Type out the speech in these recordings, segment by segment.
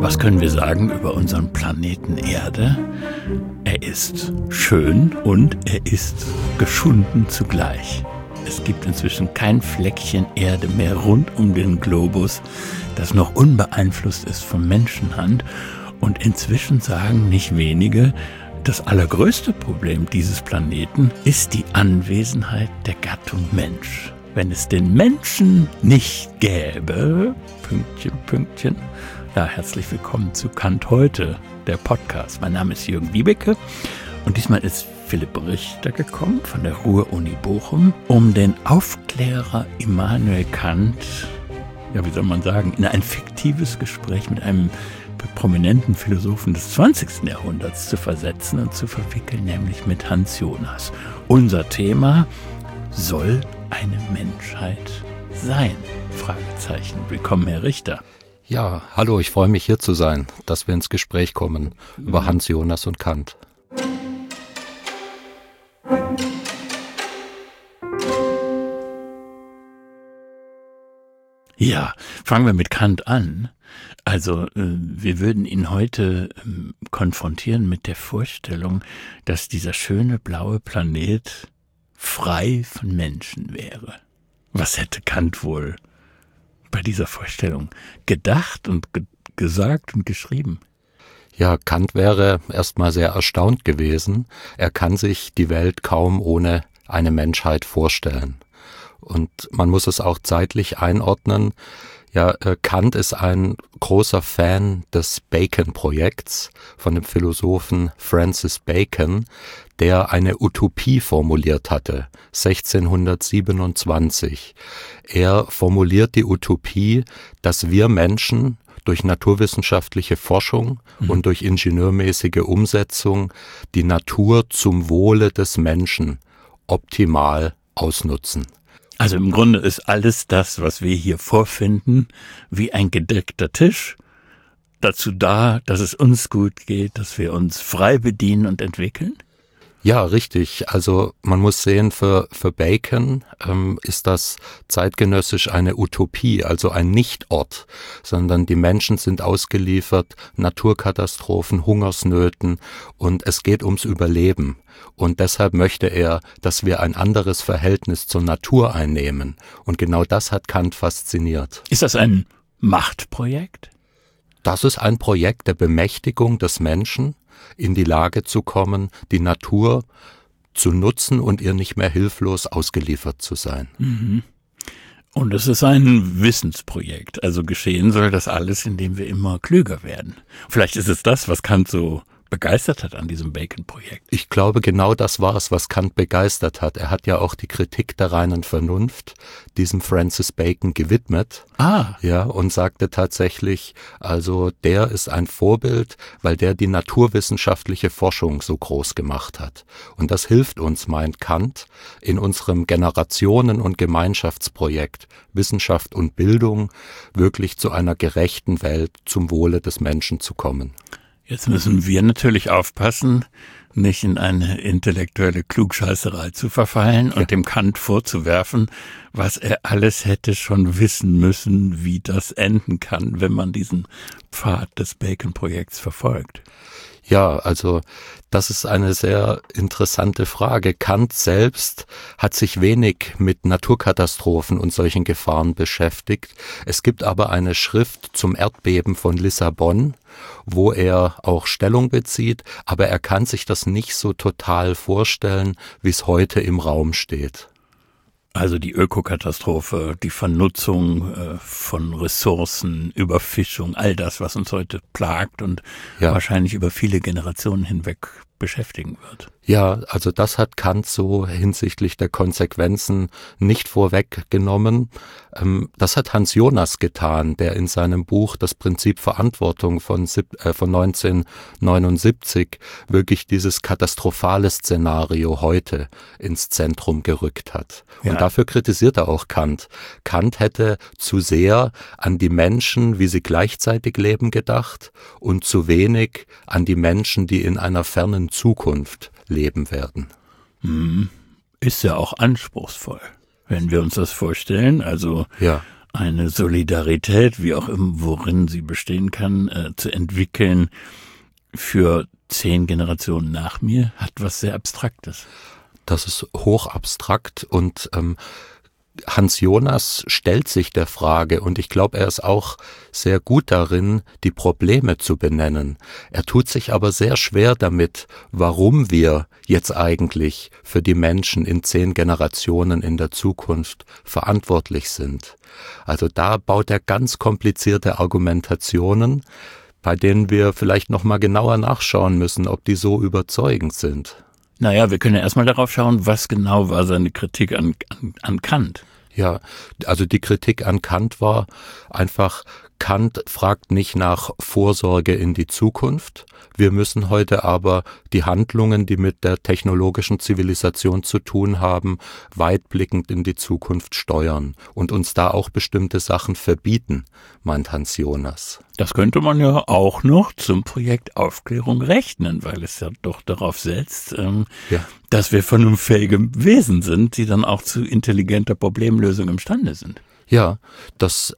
Was können wir sagen über unseren Planeten Erde? Er ist schön und er ist geschunden zugleich. Es gibt inzwischen kein Fleckchen Erde mehr rund um den Globus, das noch unbeeinflusst ist von Menschenhand. Und inzwischen sagen nicht wenige, das allergrößte Problem dieses Planeten ist die Anwesenheit der Gattung Mensch. Wenn es den Menschen nicht gäbe, Pünktchen. Ja, herzlich willkommen zu Kant heute, der Podcast. Mein Name ist Jürgen Wiebeke und diesmal ist Philipp Richter gekommen von der Ruhr-Uni Bochum, um den Aufklärer Immanuel Kant, in ein fiktives Gespräch mit einem prominenten Philosophen des 20. Jahrhunderts zu versetzen und zu verwickeln, nämlich mit Hans Jonas. Unser Thema: Soll eine Menschheit sein? Fragezeichen. Willkommen, Herr Richter. Ja, hallo, ich freue mich hier zu sein, dass wir ins Gespräch kommen über Hans Jonas und Kant. Ja, fangen wir mit Kant an. Also wir würden ihn heute konfrontieren mit der Vorstellung, dass dieser schöne blaue Planet frei von Menschen wäre. Was hätte Kant wohl bei dieser Vorstellung gedacht und gesagt und geschrieben? Ja, Kant wäre erstmal sehr erstaunt gewesen. Er kann sich die Welt kaum ohne eine Menschheit vorstellen. Und man muss es auch zeitlich einordnen. Ja, Kant ist ein großer Fan des Bacon-Projekts von dem Philosophen Francis Bacon, der eine Utopie formuliert hatte, 1627. Er formuliert die Utopie, dass wir Menschen durch naturwissenschaftliche Forschung und durch ingenieurmäßige Umsetzung die Natur zum Wohle des Menschen optimal ausnutzen. Also im Grunde ist alles das, was wir hier vorfinden, wie ein gedeckter Tisch, dazu da, dass es uns gut geht, dass wir uns frei bedienen und entwickeln? Ja, richtig. Also man muss sehen, für Bacon ist das zeitgenössisch eine Utopie, also ein Nichtort, sondern die Menschen sind ausgeliefert Naturkatastrophen, Hungersnöten und es geht ums Überleben. Und deshalb möchte er, dass wir ein anderes Verhältnis zur Natur einnehmen. Und genau das hat Kant fasziniert. Ist das ein Machtprojekt? Das ist ein Projekt der Bemächtigung des Menschen, in die Lage zu kommen, die Natur zu nutzen und ihr nicht mehr hilflos ausgeliefert zu sein. Mhm. Und es ist ein Wissensprojekt. Also geschehen soll das alles, indem wir immer klüger werden. Vielleicht ist es das, was Kant so begeistert hat an diesem Bacon-Projekt. Ich glaube, genau das war es, was Kant begeistert hat. Er hat ja auch die Kritik der reinen Vernunft diesem Francis Bacon gewidmet. Ja, und sagte tatsächlich, also der ist ein Vorbild, weil der die naturwissenschaftliche Forschung so groß gemacht hat. Und das hilft uns, meint Kant, in unserem Generationen- und Gemeinschaftsprojekt Wissenschaft und Bildung wirklich zu einer gerechten Welt zum Wohle des Menschen zu kommen. Jetzt müssen wir natürlich aufpassen, nicht in eine intellektuelle Klugscheißerei zu verfallen und dem Kant vorzuwerfen, was er alles hätte schon wissen müssen, wie das enden kann, wenn man diesen Pfad des Bacon-Projekts verfolgt. Ja, also das ist eine sehr interessante Frage. Kant selbst hat sich wenig mit Naturkatastrophen und solchen Gefahren beschäftigt. Es gibt aber eine Schrift zum Erdbeben von Lissabon, wo er auch Stellung bezieht, aber er kann sich das nicht so total vorstellen, wie es heute im Raum steht. Also die Ökokatastrophe, die Vernutzung von Ressourcen, Überfischung, all das, was uns heute plagt und wahrscheinlich über viele Generationen hinweg beschäftigen wird. Ja, also das hat Kant so hinsichtlich der Konsequenzen nicht vorweggenommen. Das hat Hans Jonas getan, der in seinem Buch Das Prinzip Verantwortung von 1979 wirklich dieses katastrophale Szenario heute ins Zentrum gerückt hat. Ja. Und dafür kritisiert er auch Kant. Kant hätte zu sehr an die Menschen, wie sie gleichzeitig leben, gedacht und zu wenig an die Menschen, die in einer fernen Zukunft leben werden. Ist ja auch anspruchsvoll, wenn wir uns das vorstellen. Also eine Solidarität, wie auch immer, worin sie bestehen kann, zu entwickeln für 10 Generationen nach mir, hat was sehr Abstraktes. Das ist hochabstrakt und Hans Jonas stellt sich der Frage, und ich glaube, er ist auch sehr gut darin, die Probleme zu benennen. Er tut sich aber sehr schwer damit, warum wir jetzt eigentlich für die Menschen in 10 Generationen in der Zukunft verantwortlich sind. Also da baut er ganz komplizierte Argumentationen, bei denen wir vielleicht noch mal genauer nachschauen müssen, ob die so überzeugend sind. Naja, wir können ja erstmal darauf schauen, was genau war seine Kritik an Kant. Ja, also die Kritik an Kant war einfach, Kant fragt nicht nach Vorsorge in die Zukunft. Wir müssen heute aber die Handlungen, die mit der technologischen Zivilisation zu tun haben, weitblickend in die Zukunft steuern und uns da auch bestimmte Sachen verbieten, meint Hans Jonas. Das könnte man ja auch noch zum Projekt Aufklärung rechnen, weil es ja doch darauf setzt, dass wir vernunftfähige Wesen sind, die dann auch zu intelligenter Problemlösung imstande sind. Ja, das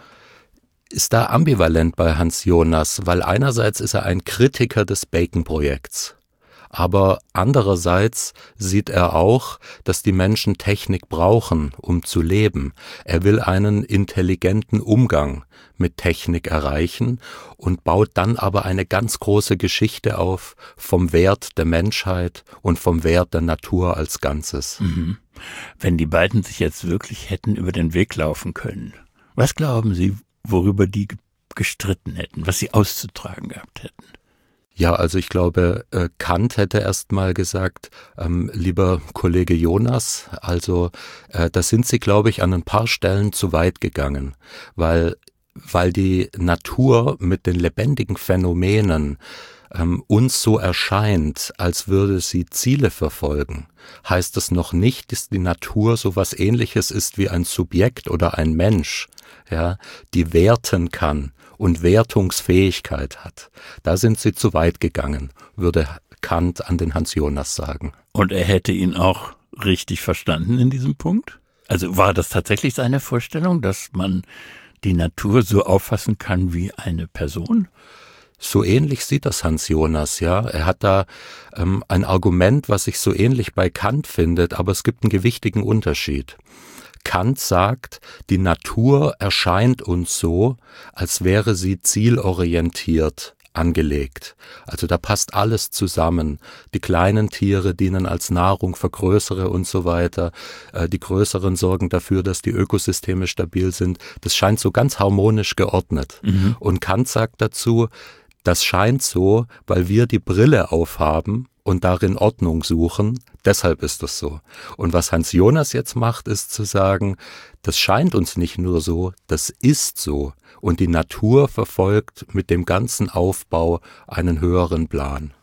ist da ambivalent bei Hans Jonas, weil einerseits ist er ein Kritiker des Bacon-Projekts, aber andererseits sieht er auch, dass die Menschen Technik brauchen, um zu leben. Er will einen intelligenten Umgang mit Technik erreichen und baut dann aber eine ganz große Geschichte auf vom Wert der Menschheit und vom Wert der Natur als Ganzes. Mhm. Wenn die beiden sich jetzt wirklich hätten über den Weg laufen können, was glauben Sie, worüber die gestritten hätten, was sie auszutragen gehabt hätten? Ja, also ich glaube, Kant hätte erst mal gesagt, lieber Kollege Jonas, also da sind Sie, glaube ich, an ein paar Stellen zu weit gegangen, weil die Natur mit den lebendigen Phänomenen uns so erscheint, als würde sie Ziele verfolgen, heißt das noch nicht, dass die Natur so was Ähnliches ist wie ein Subjekt oder ein Mensch, ja, die werten kann und Wertungsfähigkeit hat. Da sind sie zu weit gegangen, würde Kant an den Hans Jonas sagen. Und er hätte ihn auch richtig verstanden in diesem Punkt? Also war das tatsächlich seine Vorstellung, dass man die Natur so auffassen kann wie eine Person? So ähnlich sieht das Hans Jonas, ja. Er hat da ein Argument, was sich so ähnlich bei Kant findet, aber es gibt einen gewichtigen Unterschied. Kant sagt, die Natur erscheint uns so, als wäre sie zielorientiert angelegt. Also da passt alles zusammen. Die kleinen Tiere dienen als Nahrung für größere und so weiter. Die größeren sorgen dafür, dass die Ökosysteme stabil sind. Das scheint so ganz harmonisch geordnet. Mhm. Und Kant sagt dazu, das scheint so, weil wir die Brille aufhaben und darin Ordnung suchen, deshalb ist das so. Und was Hans Jonas jetzt macht, ist zu sagen, das scheint uns nicht nur so, das ist so. Und die Natur verfolgt mit dem ganzen Aufbau einen höheren Plan.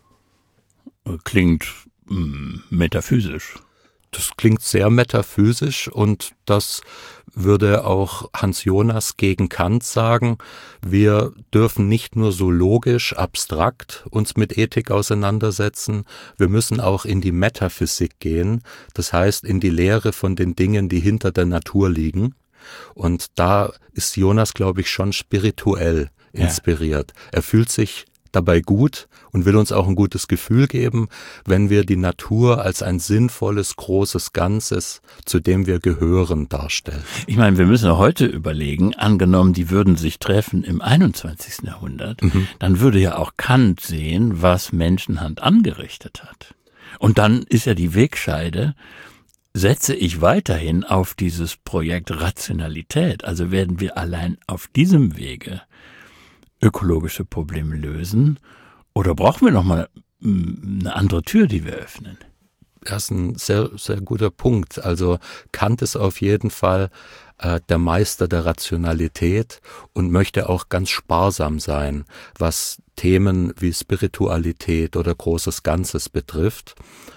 Klingt metaphysisch. Das klingt sehr metaphysisch und das würde auch Hans Jonas gegen Kant sagen. Wir dürfen nicht nur so logisch, abstrakt uns mit Ethik auseinandersetzen, wir müssen auch in die Metaphysik gehen, das heißt in die Lehre von den Dingen, die hinter der Natur liegen. Und da ist Jonas, glaube ich, schon spirituell inspiriert. Ja. Er fühlt sich dabei gut und will uns auch ein gutes Gefühl geben, wenn wir die Natur als ein sinnvolles, großes Ganzes, zu dem wir gehören, darstellen. Ich meine, wir müssen heute überlegen, angenommen, die würden sich treffen im 21. Jahrhundert, dann würde ja auch Kant sehen, was Menschenhand angerichtet hat. Und dann ist ja die Wegscheide, setze ich weiterhin auf dieses Projekt Rationalität, also werden wir allein auf diesem Wege ökologische Probleme lösen? Oder brauchen wir nochmal eine andere Tür, die wir öffnen? Das ist ein sehr, sehr guter Punkt. Also Kant ist auf jeden Fall der Meister der Rationalität und möchte auch ganz sparsam sein, was Themen wie Spiritualität oder großes Ganzes betrifft.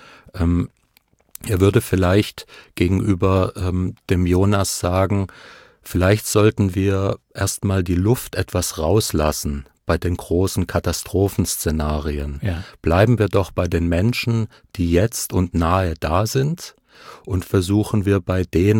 Er würde vielleicht gegenüber dem Jonas sagen, vielleicht sollten wir erstmal die Luft etwas rauslassen bei den großen Katastrophenszenarien. Ja. Bleiben wir doch bei den Menschen, die jetzt und nahe da sind, und versuchen wir bei denen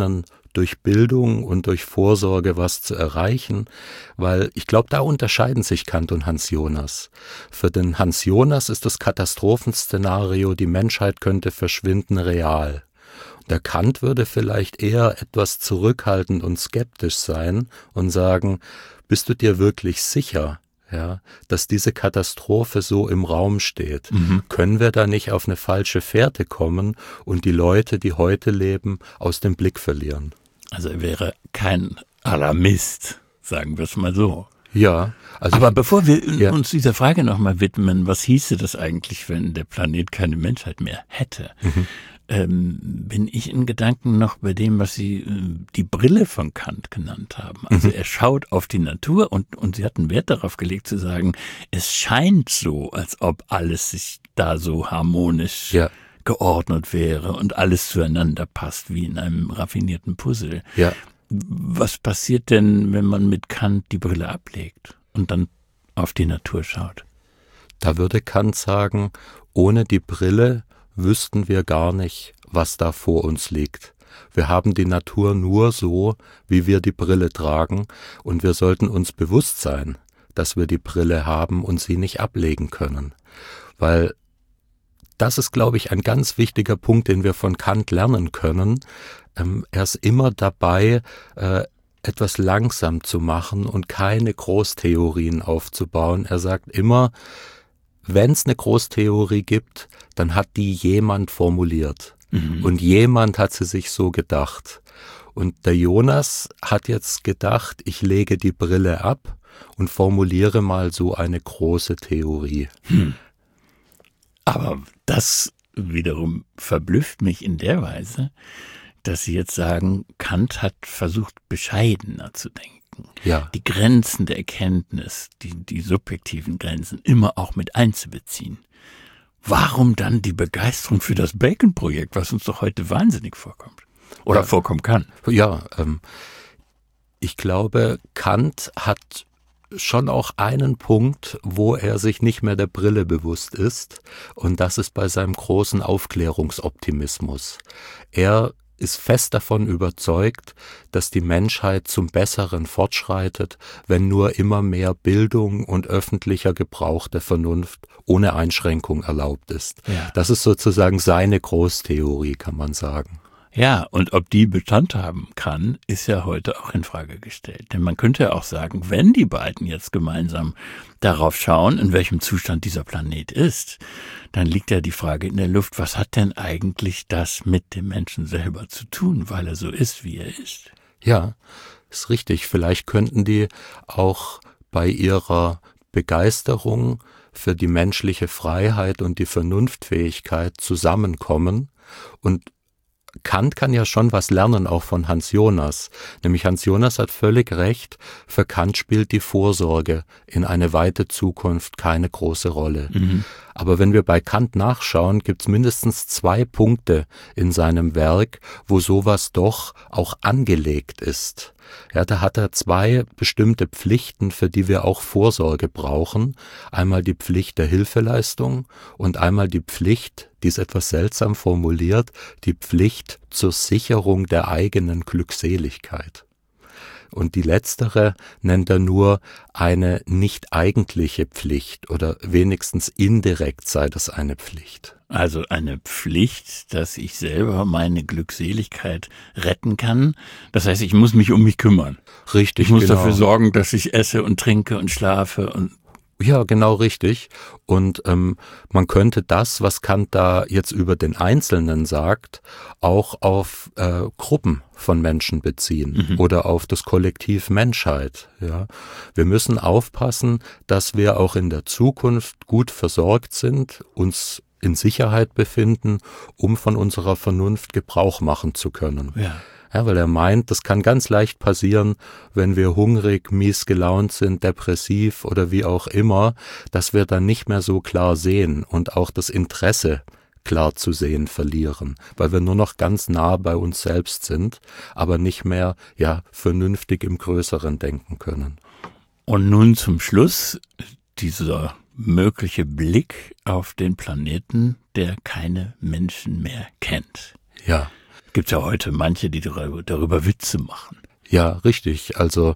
durch Bildung und durch Vorsorge was zu erreichen, weil ich glaube, da unterscheiden sich Kant und Hans Jonas. Für den Hans Jonas ist das Katastrophenszenario, die Menschheit könnte verschwinden, real. Der Kant würde vielleicht eher etwas zurückhaltend und skeptisch sein und sagen, bist du dir wirklich sicher, ja, dass diese Katastrophe so im Raum steht? Können wir da nicht auf eine falsche Fährte kommen und die Leute, die heute leben, aus dem Blick verlieren? Also er wäre kein Alarmist, sagen wir es mal so. Ja. Also aber bevor wir uns dieser Frage nochmal widmen, was hieße das eigentlich, wenn der Planet keine Menschheit mehr hätte? Bin ich in Gedanken noch bei dem, was Sie die Brille von Kant genannt haben. Also er schaut auf die Natur und Sie hatten Wert darauf gelegt zu sagen, es scheint so, als ob alles sich da so harmonisch geordnet wäre und alles zueinander passt, wie in einem raffinierten Puzzle. Ja. Was passiert denn, wenn man mit Kant die Brille ablegt und dann auf die Natur schaut? Da würde Kant sagen, ohne die Brille wüssten wir gar nicht, was da vor uns liegt. Wir haben die Natur nur so, wie wir die Brille tragen, und wir sollten uns bewusst sein, dass wir die Brille haben und sie nicht ablegen können. Weil das ist, glaube ich, ein ganz wichtiger Punkt, den wir von Kant lernen können. Er ist immer dabei, etwas langsam zu machen und keine Großtheorien aufzubauen. Er sagt immer, wenn es eine Großtheorie gibt, dann hat die jemand formuliert. Und jemand hat sie sich so gedacht. Und der Jonas hat jetzt gedacht, ich lege die Brille ab und formuliere mal so eine große Theorie. Aber das wiederum verblüfft mich in der Weise, dass Sie jetzt sagen, Kant hat versucht, bescheidener zu denken. Ja. Die Grenzen der Erkenntnis, die subjektiven Grenzen, immer auch mit einzubeziehen. Warum dann die Begeisterung für das Bacon-Projekt, was uns doch heute wahnsinnig vorkommt? Oder vorkommen kann? Ja, ich glaube, Kant hat schon auch einen Punkt, wo er sich nicht mehr der Brille bewusst ist, und das ist bei seinem großen Aufklärungsoptimismus. Er ist fest davon überzeugt, dass die Menschheit zum Besseren fortschreitet, wenn nur immer mehr Bildung und öffentlicher Gebrauch der Vernunft ohne Einschränkung erlaubt ist. Ja. Das ist sozusagen seine Großtheorie, kann man sagen. Ja, und ob die Bestand haben kann, ist ja heute auch in Frage gestellt. Denn man könnte ja auch sagen, wenn die beiden jetzt gemeinsam darauf schauen, in welchem Zustand dieser Planet ist, dann liegt ja die Frage in der Luft, was hat denn eigentlich das mit dem Menschen selber zu tun, weil er so ist, wie er ist? Ja, ist richtig. Vielleicht könnten die auch bei ihrer Begeisterung für die menschliche Freiheit und die Vernunftfähigkeit zusammenkommen. Und Kant kann ja schon was lernen, auch von Hans Jonas. Nämlich Hans Jonas hat völlig recht, für Kant spielt die Vorsorge in eine weite Zukunft keine große Rolle. Aber wenn wir bei Kant nachschauen, gibt es mindestens 2 Punkte in seinem Werk, wo sowas doch auch angelegt ist. Ja, da hat er 2 bestimmte Pflichten, für die wir auch Vorsorge brauchen. Einmal die Pflicht der Hilfeleistung und einmal die Pflicht, die ist etwas seltsam formuliert, die Pflicht zur Sicherung der eigenen Glückseligkeit. Und die letztere nennt er nur eine nicht eigentliche Pflicht oder wenigstens indirekt sei das eine Pflicht. Also eine Pflicht, dass ich selber meine Glückseligkeit retten kann. Das heißt, ich muss mich um mich kümmern. Richtig, ich muss dafür sorgen, dass ich esse und trinke und schlafe und ja, genau richtig. Und man könnte das, was Kant da jetzt über den Einzelnen sagt, auch auf Gruppen von Menschen beziehen oder auf das Kollektiv Menschheit. Ja, wir müssen aufpassen, dass wir auch in der Zukunft gut versorgt sind, uns in Sicherheit befinden, um von unserer Vernunft Gebrauch machen zu können. Ja. Ja, weil er meint, das kann ganz leicht passieren, wenn wir hungrig, mies gelaunt sind, depressiv oder wie auch immer, dass wir dann nicht mehr so klar sehen und auch das Interesse klar zu sehen verlieren, weil wir nur noch ganz nah bei uns selbst sind, aber nicht mehr vernünftig im Größeren denken können. Und nun zum Schluss dieser mögliche Blick auf den Planeten, der keine Menschen mehr kennt. Ja. Gibt ja heute manche, die darüber Witze machen. Ja, richtig. Also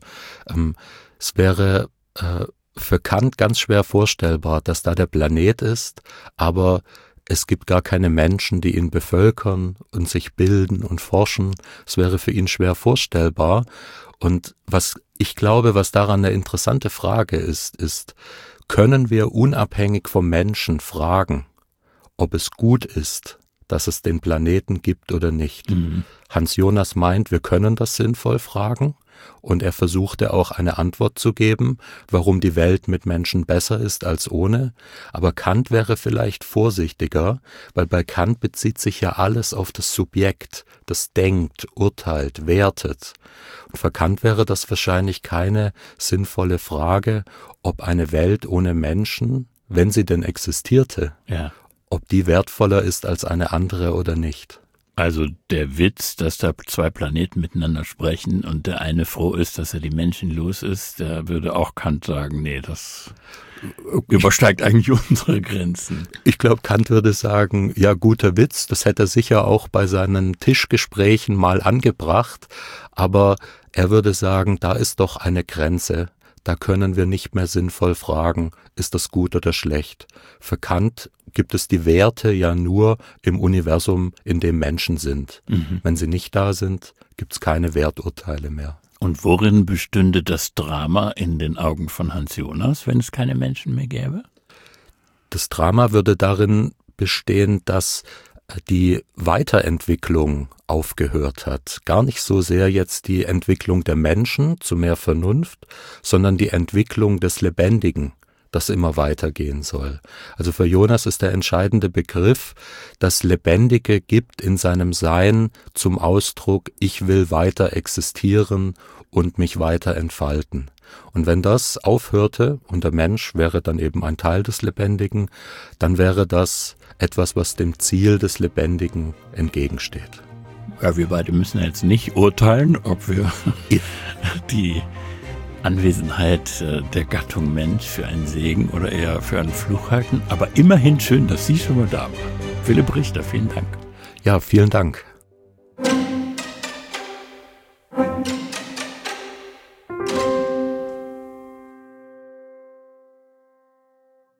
es wäre für Kant ganz schwer vorstellbar, dass da der Planet ist, aber es gibt gar keine Menschen, die ihn bevölkern und sich bilden und forschen. Es wäre für ihn schwer vorstellbar. Und was ich glaube, was daran eine interessante Frage ist, können wir unabhängig vom Menschen fragen, ob es gut ist, dass es den Planeten gibt oder nicht. Hans Jonas meint, wir können das sinnvoll fragen. Und er versuchte auch eine Antwort zu geben, warum die Welt mit Menschen besser ist als ohne. Aber Kant wäre vielleicht vorsichtiger, weil bei Kant bezieht sich ja alles auf das Subjekt, das denkt, urteilt, wertet. Und für Kant wäre das wahrscheinlich keine sinnvolle Frage, ob eine Welt ohne Menschen, wenn sie denn existierte, ob die wertvoller ist als eine andere oder nicht. Also der Witz, dass da zwei Planeten miteinander sprechen und der eine froh ist, dass er die Menschen los ist, da würde auch Kant sagen, nee, das übersteigt eigentlich unsere Grenzen. Ich glaube, Kant würde sagen, ja, guter Witz, das hätte er sicher auch bei seinen Tischgesprächen mal angebracht, aber er würde sagen, da ist doch eine Grenze. Da können wir nicht mehr sinnvoll fragen, ist das gut oder schlecht. Für Kant gibt es die Werte ja nur im Universum, in dem Menschen sind. Wenn sie nicht da sind, gibt es keine Werturteile mehr. Und worin bestünde das Drama in den Augen von Hans Jonas, wenn es keine Menschen mehr gäbe? Das Drama würde darin bestehen, dass die Weiterentwicklung aufgehört hat. Gar nicht so sehr jetzt die Entwicklung der Menschen zu mehr Vernunft, sondern die Entwicklung des Lebendigen, das immer weitergehen soll. Also für Jonas ist der entscheidende Begriff, das Lebendige gibt in seinem Sein zum Ausdruck, ich will weiter existieren und mich weiter entfalten. Und wenn das aufhörte und der Mensch wäre dann eben ein Teil des Lebendigen, dann wäre das etwas, was dem Ziel des Lebendigen entgegensteht. Ja, wir beide müssen jetzt nicht urteilen, ob wir die Anwesenheit der Gattung Mensch für einen Segen oder eher für einen Fluch halten. Aber immerhin schön, dass Sie schon mal da waren. Philipp Richter, vielen Dank. Ja, vielen Dank.